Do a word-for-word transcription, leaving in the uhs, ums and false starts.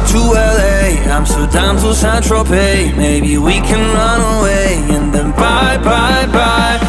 to L A, Amsterdam to Saint Tropez. Maybe we can run away and then bye, bye, bye.